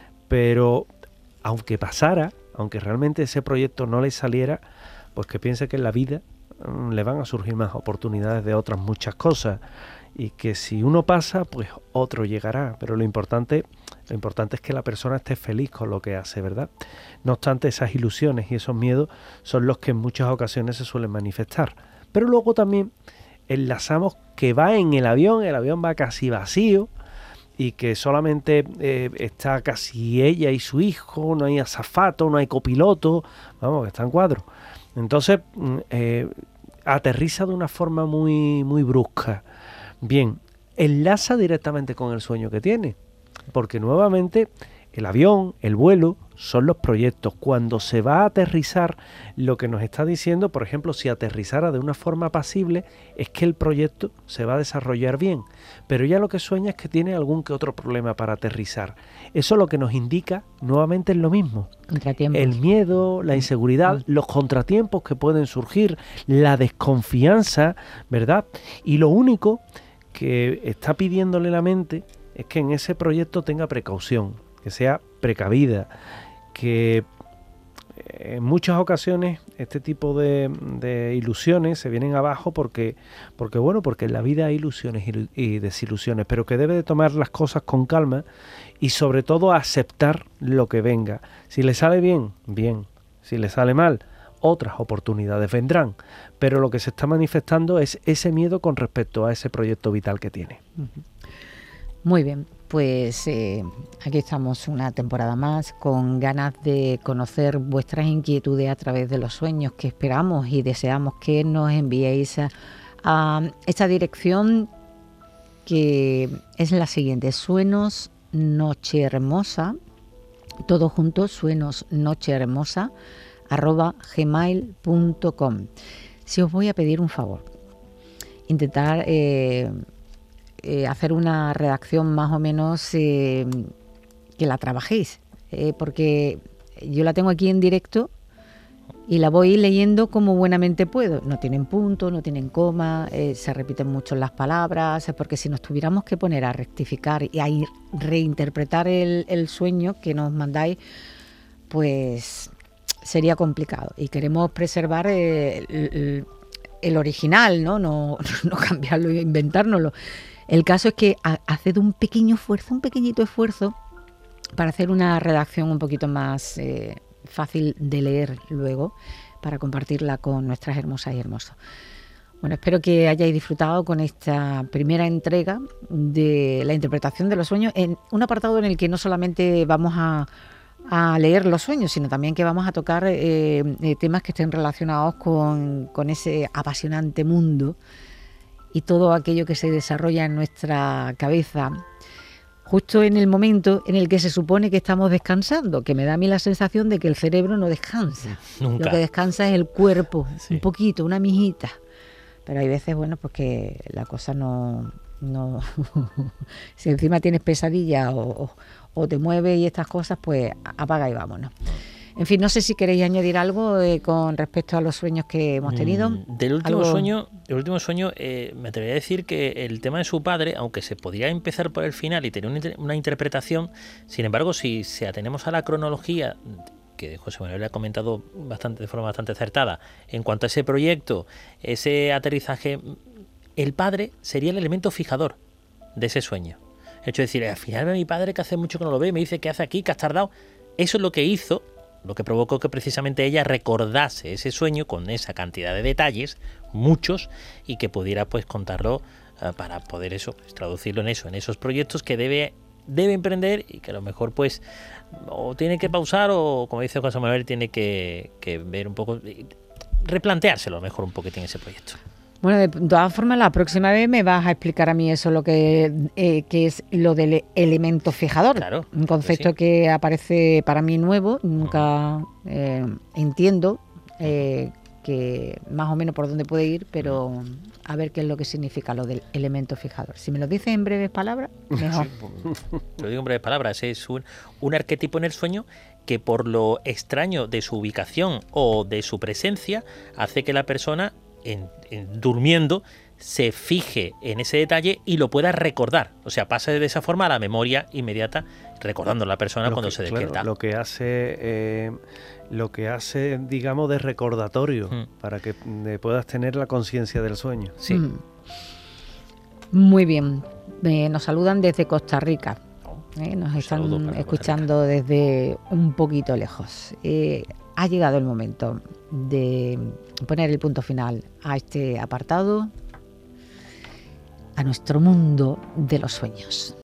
Pero aunque pasara, aunque realmente ese proyecto no le saliera, pues que piense que en la vida um, le van a surgir más oportunidades de otras muchas cosas. Y que si uno pasa, pues otro llegará. Pero lo importante, lo importante es que la persona esté feliz con lo que hace, ¿verdad? No obstante, esas ilusiones y esos miedos son los que en muchas ocasiones se suelen manifestar. Pero luego también enlazamos que va en el avión, el avión va casi vacío y que solamente eh, está casi ella y su hijo, no hay azafato, no hay copiloto, vamos, que está en cuadro. Entonces, eh, aterriza de una forma muy, muy brusca. Bien, enlaza directamente con el sueño que tiene, porque nuevamente el avión, el vuelo, son los proyectos. Cuando se va a aterrizar, lo que nos está diciendo, por ejemplo, si aterrizara de una forma pasible, es que el proyecto se va a desarrollar bien, pero ya lo que sueña es que tiene algún que otro problema para aterrizar. Eso lo que nos indica, nuevamente, es lo mismo. El miedo, la inseguridad, mm. los contratiempos que pueden surgir, la desconfianza, ¿verdad? Y lo único que está pidiéndole la mente es que en ese proyecto tenga precaución, que sea precavida, que en muchas ocasiones este tipo de, de ilusiones se vienen abajo porque, porque, bueno, porque en la vida hay ilusiones y, y desilusiones, pero que debe de tomar las cosas con calma y sobre todo aceptar lo que venga. Si le sale bien, bien. Si le sale mal, otras oportunidades vendrán. Pero lo que se está manifestando es ese miedo con respecto a ese proyecto vital que tiene. Muy bien, pues eh, aquí estamos una temporada más con ganas de conocer vuestras inquietudes a través de los sueños que esperamos y deseamos que nos enviéis a, a esta dirección que es la siguiente: Sueños Noche Hermosa, todo junto, Sueños Noche Hermosa, arroba gmail punto com. Si os voy a pedir un favor, intentar eh, eh, hacer una redacción más o menos eh, que la trabajéis, eh, porque yo la tengo aquí en directo y la voy leyendo como buenamente puedo. No tienen punto, no tienen coma, eh, se repiten mucho las palabras, porque si nos tuviéramos que poner a rectificar y a ir, reinterpretar el, el sueño que nos mandáis, pues sería complicado. Y queremos preservar eh, el, el, el original, ¿no? No, no cambiarlo e inventárnoslo. El caso es que ha, haced un pequeño esfuerzo, un pequeñito esfuerzo para hacer una redacción un poquito más eh, fácil de leer luego, para compartirla con nuestras hermosas y hermosos. Bueno, espero que hayáis disfrutado con esta primera entrega de la interpretación de los sueños, en un apartado en el que no solamente vamos a, a leer los sueños, sino también que vamos a tocar eh, eh, temas que estén relacionados con, con ese apasionante mundo y todo aquello que se desarrolla en nuestra cabeza justo en el momento en el que se supone que estamos descansando, que me da a mí la sensación de que el cerebro no descansa. Nunca. Lo que descansa es el cuerpo, Sí. un poquito, una mijita. Pero hay veces, bueno, pues que la cosa no... no si encima tienes pesadilla o, o, o te mueves y estas cosas, pues apaga y vámonos. En fin, no sé si queréis añadir algo eh, con respecto a los sueños que hemos tenido. Mm, Del último ¿Algo? sueño, el último sueño eh, me atrevería a decir que el tema de su padre, aunque se podría empezar por el final y tener una, inter- una interpretación, sin embargo, si, si atenemos a la cronología, que José Manuel le ha comentado bastante, de forma bastante acertada, en cuanto a ese proyecto, ese aterrizaje, el padre sería el elemento fijador de ese sueño. El hecho de decir, al final ve a mi padre que hace mucho que no lo ve, me dice, ¿qué hace aquí? ¿Qué has tardado? Eso es lo que hizo, lo que provocó que precisamente ella recordase ese sueño con esa cantidad de detalles, muchos, y que pudiera pues contarlo uh, para poder eso, pues, traducirlo en eso, en esos proyectos que debe, debe emprender y que a lo mejor pues o tiene que pausar o, como dice José Manuel, tiene que, que ver un poco, replanteárselo a lo mejor un poquitín ese proyecto. Bueno, de todas formas, la próxima vez me vas a explicar a mí eso, lo que, eh, que es lo del elemento fijador. Claro, un concepto sí. que aparece para mí nuevo, nunca eh, entiendo eh, que más o menos por dónde puede ir, pero a ver qué es lo que significa lo del elemento fijador. Si me lo dices en breves palabras, mejor. Lo digo en breves palabras, es un, un arquetipo en el sueño que por lo extraño de su ubicación o de su presencia hace que la persona En, en, durmiendo se fije en ese detalle y lo pueda recordar, o sea, pasa de esa forma a la memoria inmediata, recordando a la persona Lo cuando que, se despierta. Claro, lo que hace, eh, lo que hace, digamos, de recordatorio Mm. para que eh, puedas tener la conciencia del sueño. Sí. Mm. Muy bien, eh, nos saludan desde Costa Rica. Eh, nos están saludo para Costa escuchando desde un poquito lejos. Eh, ha llegado el momento de poner el punto final a este apartado, a nuestro mundo de los sueños.